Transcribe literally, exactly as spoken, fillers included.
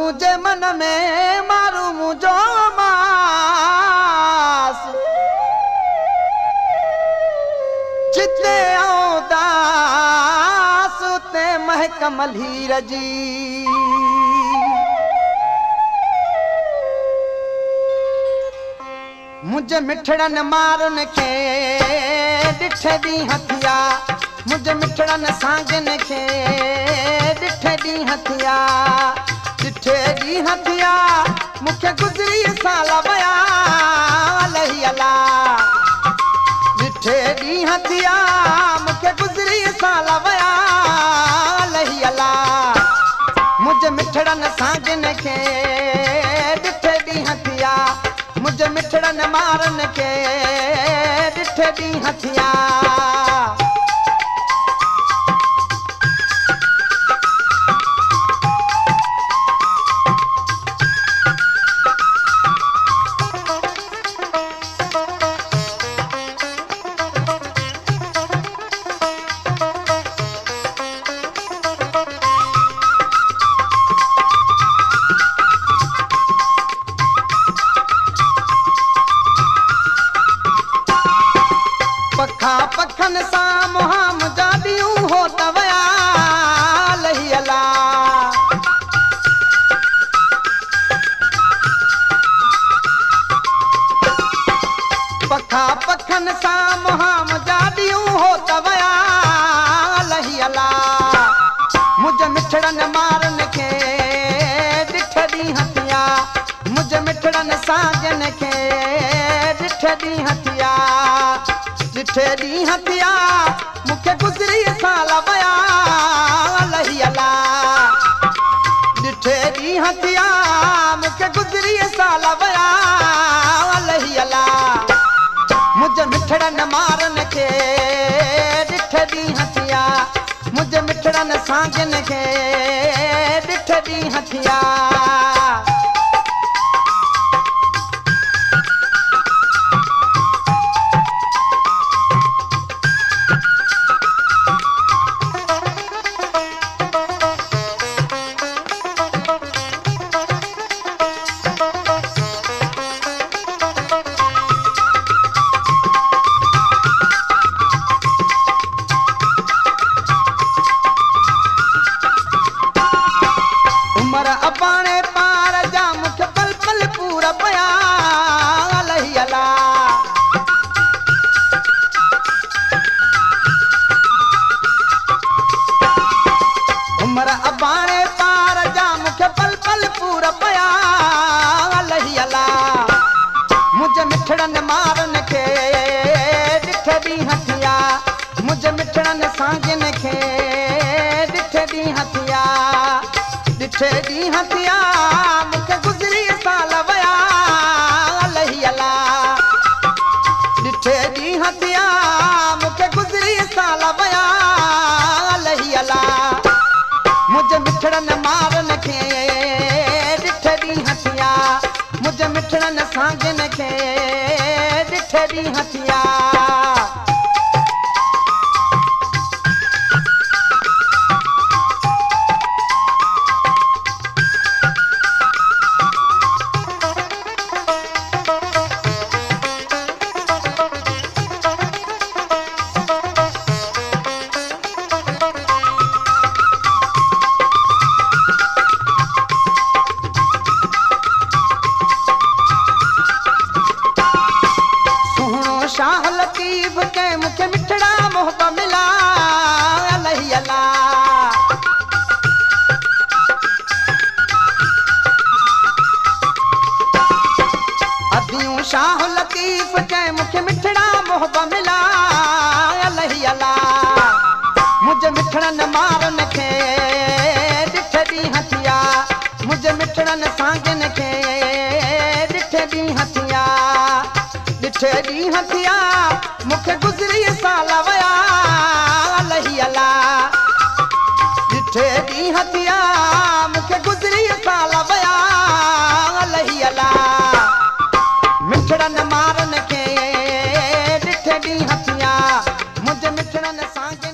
मुझे मन में मारू मुझो मास जिते औदास उते महकमल हीर जी मुझे मिठड़न मारन के डिठे दी हथिया मुझे मिठड़न सांगन के डिठे दी हथिया डिठे दी हथिया मुखे गुजरी साल वया अलही अला डिठे दी हथिया मुखे गुजरी साल वया अलही अला मुझे मिठड़न सांगन के डिठे दी हथिया मुझे मिठड़न मारन के डिठे दी हथिया पखा पखन सा मुहाम जादियूं हो तवया अलही अला पखा पखन सा मुहाम जादियूं हो तवया अलही अला मुझे मिठड़न मारन के डिठ दी हथिया मुझे मिठड़न साजन के डिठ दी हथिया डिठे दी हथिया मुखे गुजरी साल वया अलही अला डिठे दी हथिया मुखे गुजरी साल वया अलही अला मुझे मिठड़न मारन के डिठे दी हथिया मुझे मिठड़न सांगन के डिठे दी हथिया अबाणे पार जा मुखे पल पल पूरा पया अलही अला उमर अबाणे पार जा मुखे पल पल पूरा पया अलही अला मुझे मिठड़न मारन के डिठ दी हथिया मुझे मिठड़न सांगन के डिठ दी हथिया डिठे दी हथिया मुखे गुजरी साल वया अलही अला डिठे दी हथिया मुखे गुजरी साल वया अलही अला मुझे मिठड़न मारन के डिठे दी हथिया मुझे मिठड़न सांगन के डिठे दी हथिया शाह लतीफ के मुखे मिठड़ा मोहब्बत मिला अलही अला अदियूं शाह लतीफ के मुखे मिठड़ा मोहब्बत मिला अलही अला मुझे मिठड़न मारन के डिठ दी हथिया मुझे मिठड़न सांगन के डिठ दी हथिया डिठे दी हथिया मुखे गुजरी साल वया अलही अला डिठे दी हथिया मुखे गुजरी साल वया अलही अला मिठड़न मारन के डिठे दी हथिया मुझे मिठड़न सांगन